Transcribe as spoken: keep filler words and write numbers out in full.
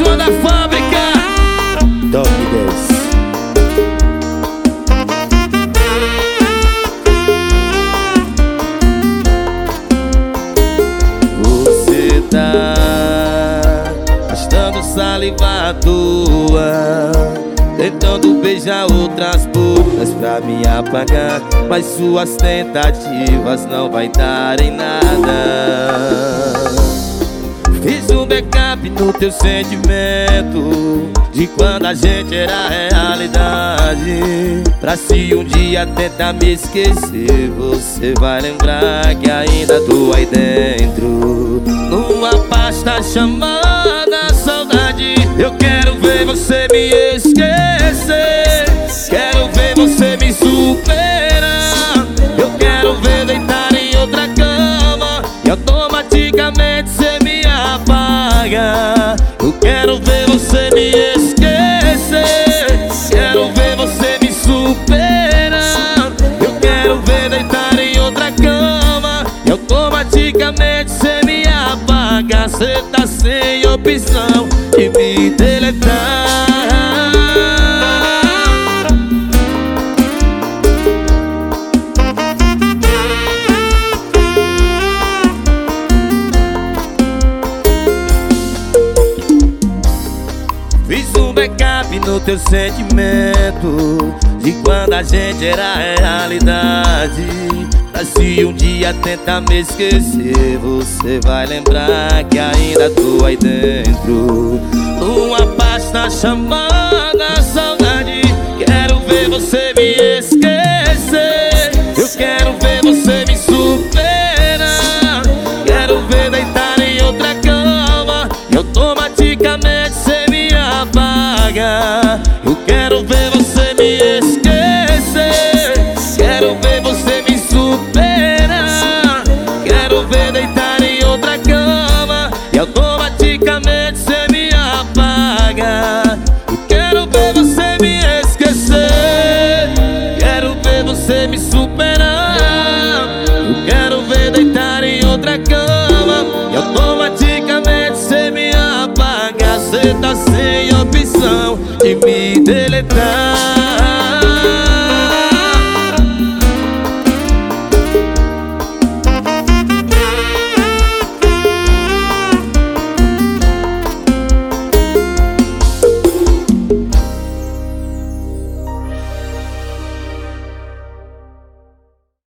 uma da fábrica. Top dez. Você tá gastando saliva à toa, tentando beijar outras bocas pra me apagar, mas suas tentativas não vai dar em nada. Fiz um backup no teu sentimento de quando a gente era realidade, pra se um dia tentar me esquecer, você vai lembrar que ainda tô aí dentro, numa pasta chamada saudade. Eu quero ver você me esquecer, quero ver você me superar. Eu quero ver deitar em outra cama e automaticamente você me apaga. Eu quero ver você me esquecer, quero ver você me superar. Eu quero ver deitar em outra cama e automaticamente você me apaga. Cê tá sem opção de me deletar. Fiz um backup no teu sentimento de quando a gente era realidade, pra se um dia tentar me esquecer, você vai lembrar que ainda tô aí dentro, numa pasta chamada saudade. Quero ver você me esquecer, eu quero ver você me superar. Quero ver deitar em outra cama e automaticamente você me apaga. Eu quero ver você me esquecer, quero ver você me superar. Quero ver deitar em outra cama e automaticamente você me apaga. Eu quero ver você me esquecer, quero ver você me superar. Eu quero ver deitar em outra cama e automaticamente você me apaga. Cê tá sem opção de me deletar.